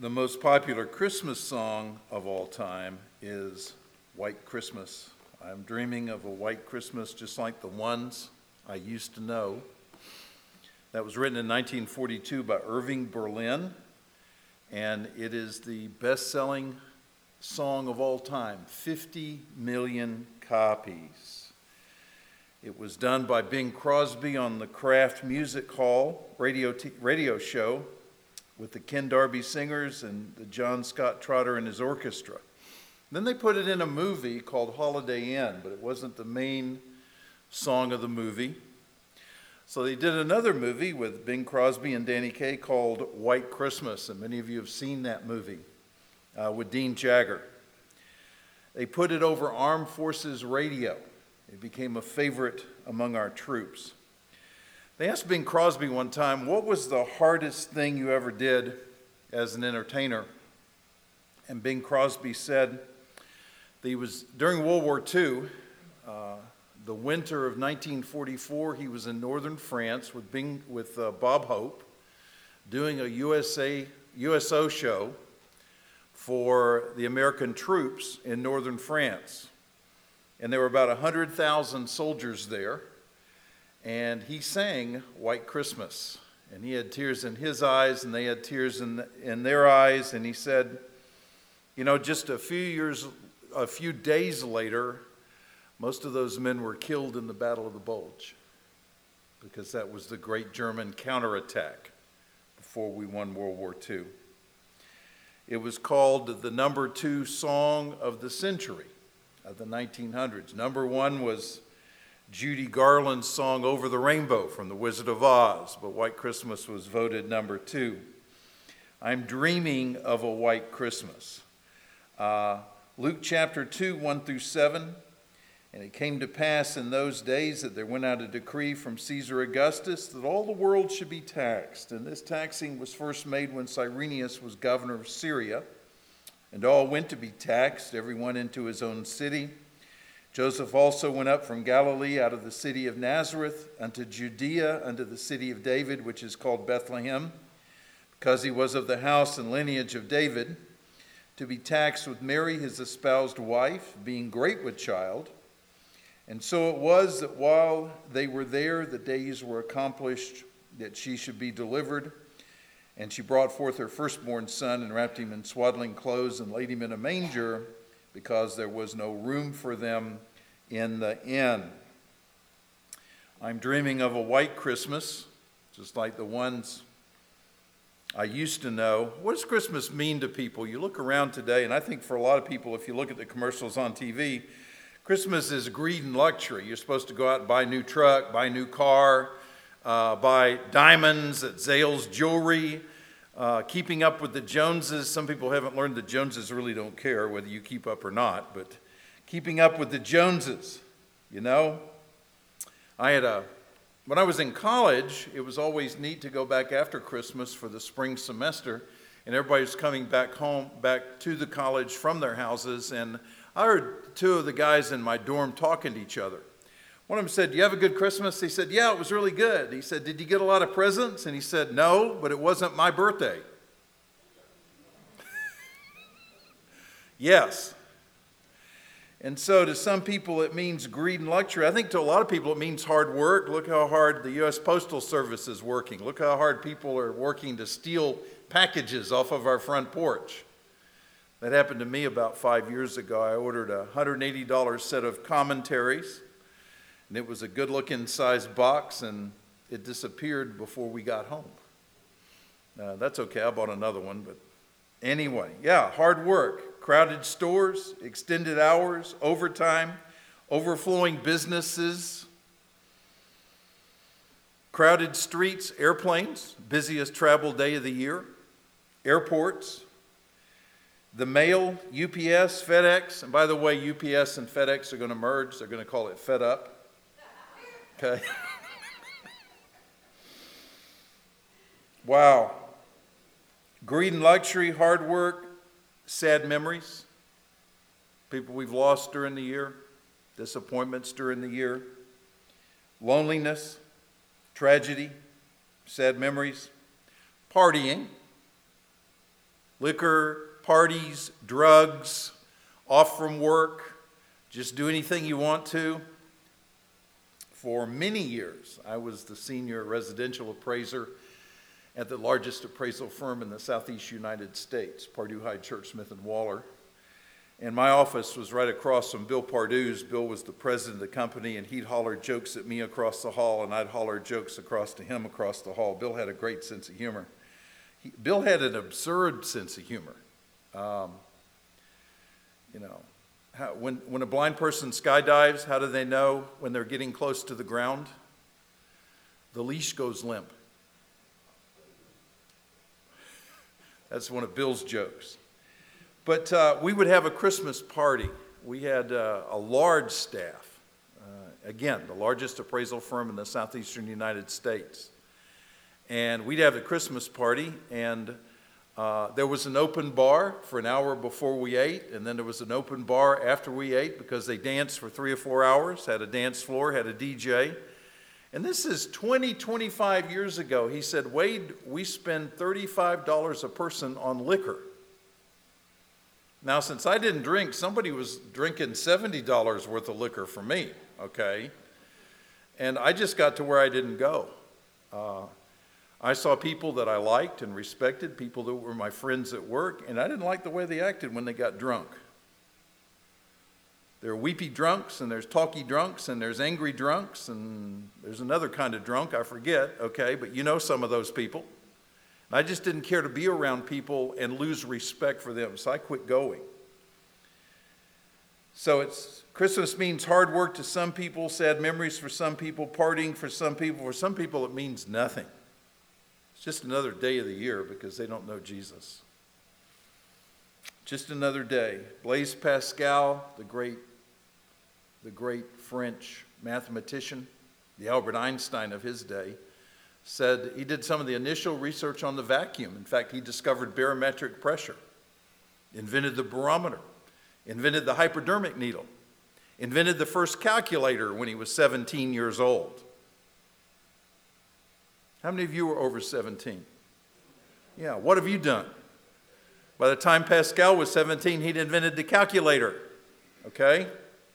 The most popular Christmas song of all time is White Christmas. I'm dreaming of a white Christmas just like the ones I used to know. That was written in 1942 by Irving Berlin, and it is the best-selling song of all time, 50 million copies. It was done by Bing Crosby on the Kraft Music Hall radio show with the Ken Darby Singers and the John Scott Trotter and his orchestra. Then they put it in a movie called Holiday Inn, but it wasn't the main song of the movie. So they did another movie with Bing Crosby and Danny Kaye called White Christmas, and many of you have seen that movie with Dean Jagger. They put it over Armed Forces Radio. It became a favorite among our troops. They asked Bing Crosby one time, what was the hardest thing you ever did as an entertainer? And Bing Crosby said that he was, during World War II, the winter of 1944, he was in northern France with Bob Hope, doing a USO show for the American troops in northern France. And there were about 100,000 soldiers there. And he sang White Christmas, and he had tears in his eyes, and they had tears in their eyes, and he said, you know, just a few days later, most of those men were killed in the Battle of the Bulge, because that was the great German counterattack before we won World War II. It was called the number 2 song of the century of the 1900s. Number 1 was Judy Garland's song Over the Rainbow from The Wizard of Oz, but White Christmas was voted number 2. I'm dreaming of a white Christmas. Luke chapter 2, 1 through 7. And it came to pass in those days that there went out a decree from Caesar Augustus that all the world should be taxed. And this taxing was first made when Cyrenius was governor of Syria. And all went to be taxed, everyone into his own city. Joseph also went up from Galilee out of the city of Nazareth unto Judea, unto the city of David, which is called Bethlehem, because he was of the house and lineage of David, to be taxed with Mary, his espoused wife, being great with child. And so it was that while they were there, the days were accomplished that she should be delivered. And she brought forth her firstborn son and wrapped him in swaddling clothes and laid him in a manger, because there was no room for them in the inn. I'm dreaming of a white Christmas, just like the ones I used to know. What does Christmas mean to people? You look around today, and I think for a lot of people, if you look at the commercials on TV, Christmas is greed and luxury. You're supposed to go out and buy a new truck, buy a new car, buy diamonds at Zales Jewelry, keeping up with the Joneses. Some people haven't learned the Joneses really don't care whether you keep up or not, but keeping up with the Joneses, you know. When I was in college, it was always neat to go back after Christmas for the spring semester, and everybody was coming back to the college from their houses, and I heard 2 of the guys in my dorm talking to each other. One of them said, "Do you have a good Christmas?" He said, "Yeah, it was really good." He said, "Did you get a lot of presents?" And he said, "No, but it wasn't my birthday." Yes. And so to some people it means greed and luxury. I think to a lot of people it means hard work. Look how hard the U.S. Postal Service is working. Look how hard people are working to steal packages off of our front porch. That happened to me about 5 years ago. I ordered a $180 set of commentaries. And it was a good-looking sized box, and it disappeared before we got home. That's okay, I bought another one, but anyway, yeah, hard work, crowded stores, extended hours, overtime, overflowing businesses, crowded streets, airplanes, busiest travel day of the year, airports, the mail, UPS, FedEx, and by the way, UPS and FedEx are going to merge. They're going to call it Fed Up. Okay. Wow. Greed and luxury, hard work, sad memories, people we've lost during the year, disappointments during the year, loneliness, tragedy, sad memories, partying, Liquor, parties, drugs, off from work, just do anything you want to. For many years, I was the senior residential appraiser at the largest appraisal firm in the Southeast United States, Pardue Hyde Church Smith & Waller. And my office was right across from Bill Pardue's. Bill was the president of the company, and he'd holler jokes at me across the hall, and I'd holler jokes across to him across the hall. Bill had a great sense of humor. Bill had an absurd sense of humor. When a blind person skydives, how do they know when they're getting close to the ground? The leash goes limp. That's one of Bill's jokes. But we would have a Christmas party. We had a large staff. Again, the largest appraisal firm in the southeastern United States. And we'd have a Christmas party, and there was an open bar for an hour before we ate, and then there was an open bar after we ate because they danced for 3 or 4 hours, had a dance floor, had a DJ. And this is 25 years ago. He said, Wade, we spend $35 a person on liquor. Now, since I didn't drink, somebody was drinking $70 worth of liquor for me, okay? And I just got to where I didn't go. I saw people that I liked and respected, people that were my friends at work, and I didn't like the way they acted when they got drunk. There are weepy drunks, and there's talky drunks, and there's angry drunks, and there's another kind of drunk, I forget, okay, but you know some of those people. And I just didn't care to be around people and lose respect for them, so I quit going. So Christmas means hard work to some people, sad memories for some people, partying for some people. For some people, it means nothing. It's just another day of the year because they don't know Jesus. Just another day. Blaise Pascal, the great French mathematician, the Albert Einstein of his day, said he did some of the initial research on the vacuum. In fact, he discovered barometric pressure, invented the barometer, invented the hypodermic needle, invented the first calculator when he was 17 years old. How many of you were over 17? Yeah, what have you done? By the time Pascal was 17, he'd invented the calculator, okay?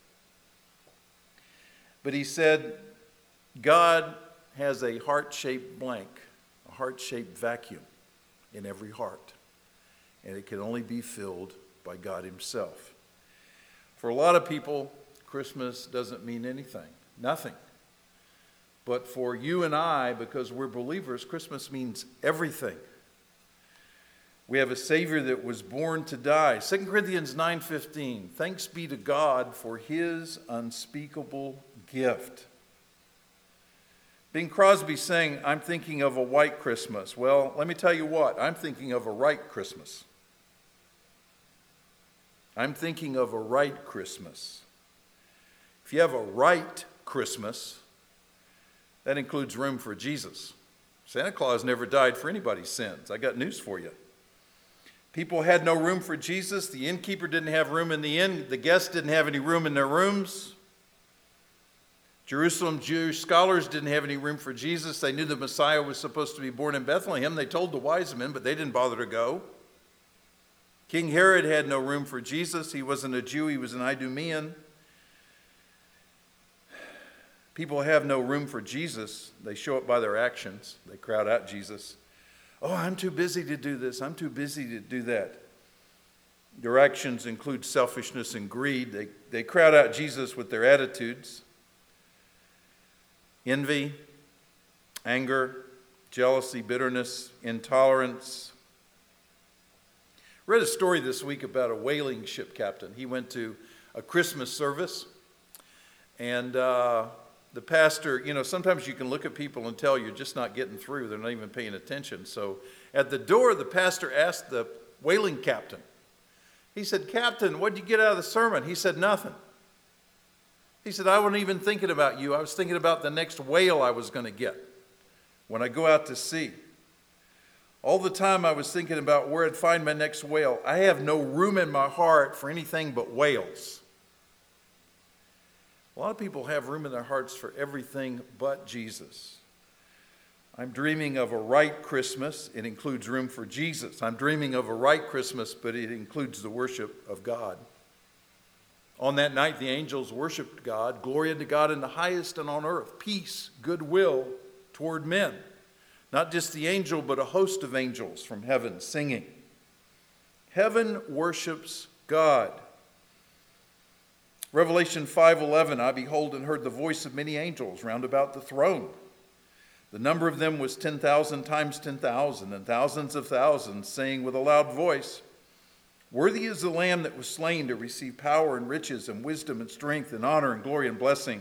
But he said, God has a heart-shaped blank, a heart-shaped vacuum in every heart, and it can only be filled by God himself. For a lot of people, Christmas doesn't mean anything, nothing. But for you and I, because we're believers, Christmas means everything. We have a Savior that was born to die. 2 Corinthians 9:15, thanks be to God for his unspeakable gift. Bing Crosby saying, I'm thinking of a white Christmas. Well, let me tell you what, I'm thinking of a right Christmas. I'm thinking of a right Christmas. If you have a right Christmas, that includes room for Jesus. Santa Claus never died for anybody's sins. I got news for you. People had no room for Jesus. The innkeeper didn't have room in the inn. The guests didn't have any room in their rooms. Jerusalem Jewish scholars didn't have any room for Jesus. They knew the Messiah was supposed to be born in Bethlehem. They told the wise men, but they didn't bother to go. King Herod had no room for Jesus. He wasn't a Jew. He was an Idumean. People have no room for Jesus. They show it by their actions. They crowd out Jesus. Oh, I'm too busy to do this. I'm too busy to do that. Their actions include selfishness and greed. They crowd out Jesus with their attitudes. Envy, anger, jealousy, bitterness, intolerance. Read a story this week about a whaling ship captain. He went to a Christmas service, and the pastor, sometimes you can look at people and tell you're just not getting through. They're not even paying attention. So at the door, the pastor asked the whaling captain. He said, Captain, what did you get out of the sermon? He said, nothing. He said, I wasn't even thinking about you. I was thinking about the next whale I was going to get when I go out to sea. All the time I was thinking about where I'd find my next whale. I have no room in my heart for anything but whales. A lot of people have room in their hearts for everything but Jesus. I'm dreaming of a right Christmas. It includes room for Jesus. I'm dreaming of a right Christmas, but it includes the worship of God. On that night, the angels worshiped God. Glory unto God in the highest, and on earth peace, goodwill toward men. Not just the angel, but a host of angels from heaven singing. Heaven worships God. Revelation 5:11, I behold and heard the voice of many angels round about the throne. The number of them was 10,000 times 10,000, and thousands of thousands, saying with a loud voice, Worthy is the Lamb that was slain to receive power and riches and wisdom and strength and honor and glory and blessing.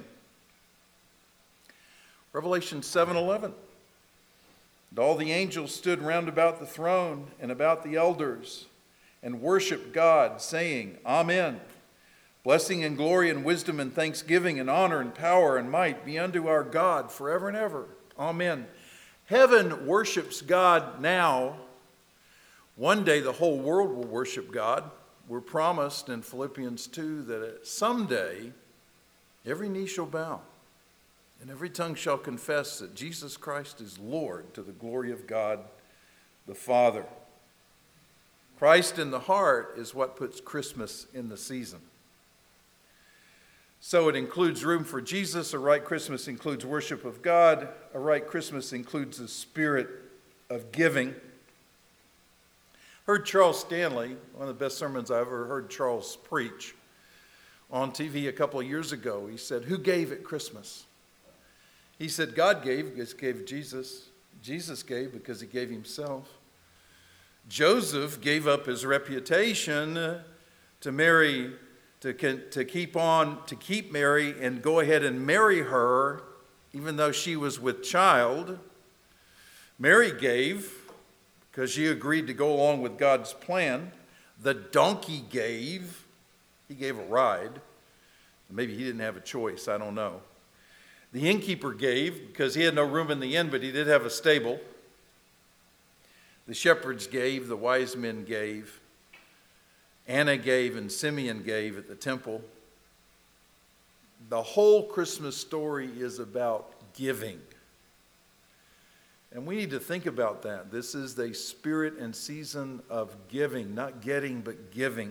Revelation 7:11. And all the angels stood round about the throne and about the elders and worshiped God, saying, Amen. Blessing and glory and wisdom and thanksgiving and honor and power and might be unto our God forever and ever. Amen. Heaven worships God now. One day the whole world will worship God. We're promised in Philippians 2 that someday every knee shall bow and every tongue shall confess that Jesus Christ is Lord, to the glory of God the Father. Christ in the heart is what puts Christmas in the season. So it includes room for Jesus. A right Christmas includes worship of God. A right Christmas includes the spirit of giving. Heard Charles Stanley, one of the best sermons I ever heard Charles preach, on TV a couple of years ago. He said, who gave at Christmas? He said, God gave because he gave Jesus. Jesus gave because he gave himself. Joseph gave up his reputation to marry, to keep Mary and go ahead and marry her, even though she was with child. Mary gave because she agreed to go along with God's plan. The donkey gave. He gave a ride. Maybe he didn't have a choice, I don't know. The innkeeper gave because he had no room in the inn, but he did have a stable. The shepherds gave, the wise men gave. Anna gave and Simeon gave at the temple. The whole Christmas story is about giving. And we need to think about that. This is the spirit and season of giving, not getting, but giving.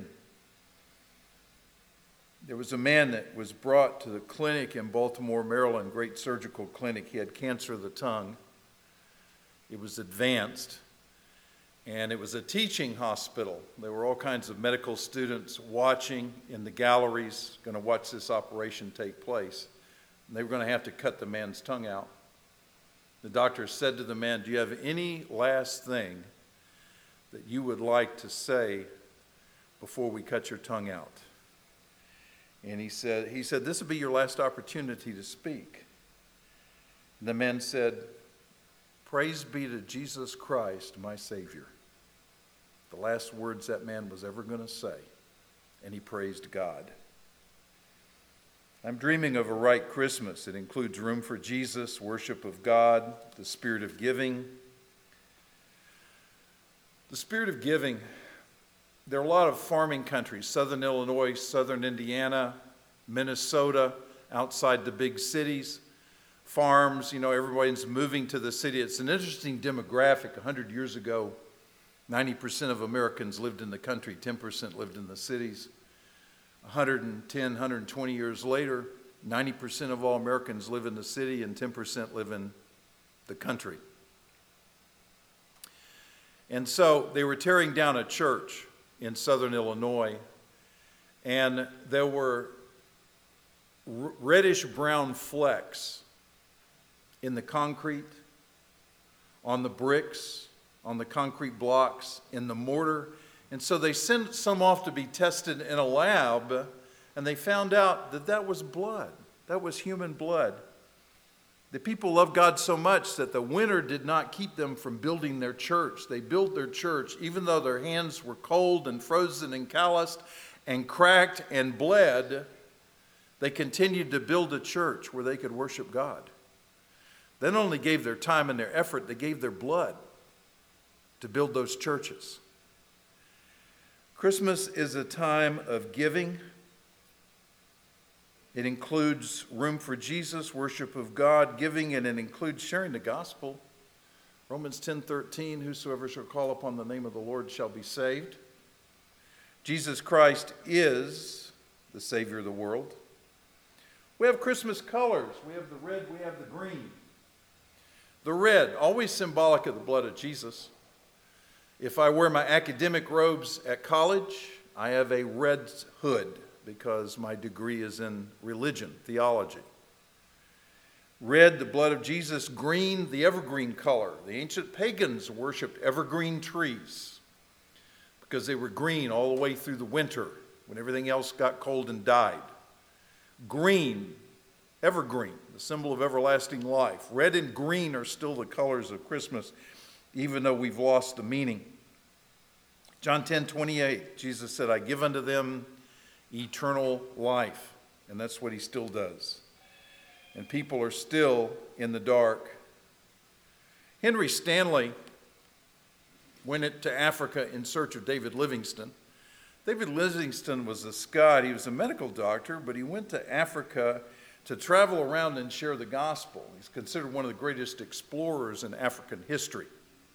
There was a man that was brought to the clinic in Baltimore, Maryland, great surgical clinic. He had cancer of the tongue. It was advanced, and it was a teaching hospital. There were all kinds of medical students watching in the galleries, going to watch this operation take place. And they were going to have to cut the man's tongue out. The doctor said to the man, do you have any last thing that you would like to say before we cut your tongue out? And he said, this will be your last opportunity to speak. And the man said, praise be to Jesus Christ, my Savior. The last words that man was ever going to say. And he praised God. I'm dreaming of a right Christmas. It includes room for Jesus, worship of God, the spirit of giving. The spirit of giving. There are a lot of farming countries, southern Illinois, southern Indiana, Minnesota, outside the big cities, farms, everybody's moving to the city. It's an interesting demographic. 100 years ago, 90% of Americans lived in the country, 10% lived in the cities. 110, 120 years later, 90% of all Americans live in the city and 10% live in the country. And so they were tearing down a church in southern Illinois, and there were reddish-brown flecks in the concrete, on the bricks, on the concrete blocks, in the mortar. And so they sent some off to be tested in a lab, and they found out that that was blood. That was human blood. The people loved God so much that the winter did not keep them from building their church. They built their church, even though their hands were cold and frozen and calloused and cracked and bled. They continued to build a church where they could worship God. They not only gave their time and their effort, they gave their blood to build those churches. Christmas is a time of giving. It includes room for Jesus, worship of God, giving, and it includes sharing the gospel. Romans 10:13, whosoever shall call upon the name of the Lord shall be saved. Jesus Christ is the Savior of the world. We have Christmas colors. We have the red, we have the green. The red, always symbolic of the blood of Jesus. If I wear my academic robes at college, I have a red hood because my degree is in religion, theology. Red, the blood of Jesus. Green, the evergreen color. The ancient pagans worshipped evergreen trees because they were green all the way through the winter when everything else got cold and died. Green, evergreen, the symbol of everlasting life. Red and green are still the colors of Christmas, even though we've lost the meaning. John 10:28, Jesus said, I give unto them eternal life. And that's what he still does. And people are still in the dark. Henry Stanley went to Africa in search of David Livingstone. David Livingstone was a Scot. He was a medical doctor, but he went to Africa to travel around and share the gospel. He's considered one of the greatest explorers in African history.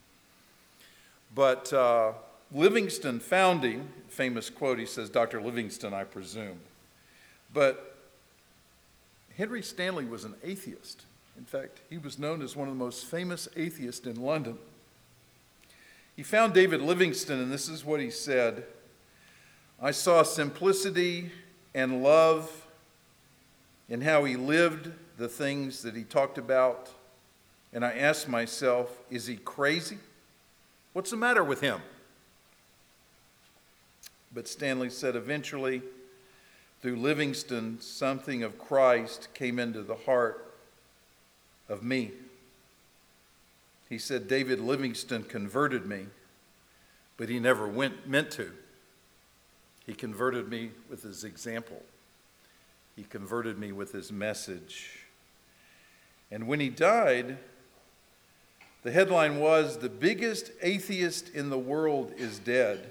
But Livingstone found him. Famous quote, he says, Dr. Livingstone, I presume. But Henry Stanley was an atheist. In fact, he was known as one of the most famous atheists in London. He found David Livingstone, and this is what he said. I saw simplicity and love in how he lived the things that he talked about, and I asked myself, is he crazy? What's the matter with him? But Stanley said eventually, through Livingstone, something of Christ came into the heart of me. He said, David Livingstone converted me, but he never meant to. He converted me with his example. He converted me with his message. And when he died, the headline was, the biggest atheist in the world is dead.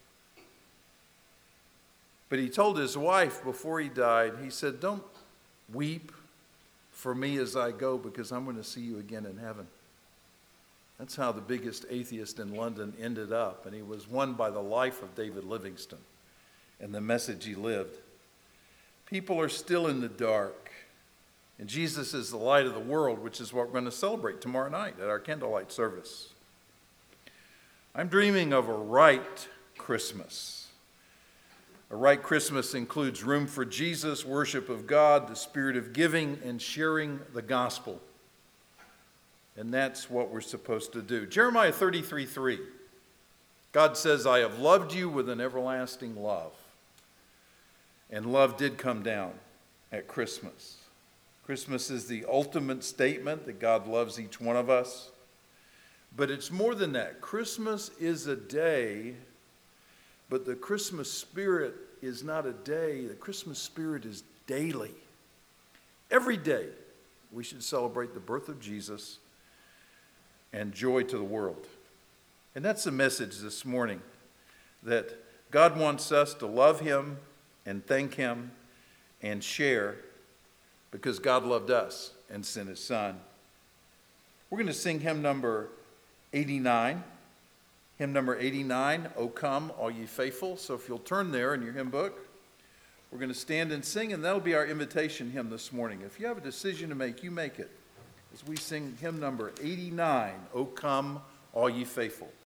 But he told his wife before he died, he said, don't weep for me as I go because I'm going to see you again in heaven. That's how the biggest atheist in London ended up. And he was won by the life of David Livingstone and the message he lived. People are still in the dark. And Jesus is the light of the world, which is what we're going to celebrate tomorrow night at our candlelight service. I'm dreaming of a right Christmas. A right Christmas includes room for Jesus, worship of God, the spirit of giving, and sharing the gospel. And that's what we're supposed to do. Jeremiah 33:3. God says, I have loved you with an everlasting love. And love did come down at Christmas. Christmas is the ultimate statement that God loves each one of us. But it's more than that. Christmas is a day, but the Christmas spirit is not a day. The Christmas spirit is daily. Every day we should celebrate the birth of Jesus and joy to the world. And that's the message this morning, that God wants us to love him and thank him and share because God loved us and sent his son. We're going to sing hymn number 89. Hymn number 89, O Come, All Ye Faithful. So if you'll turn there in your hymn book, we're going to stand and sing, and that'll be our invitation hymn this morning. If you have a decision to make, you make it as we sing hymn number 89, O Come, All Ye Faithful.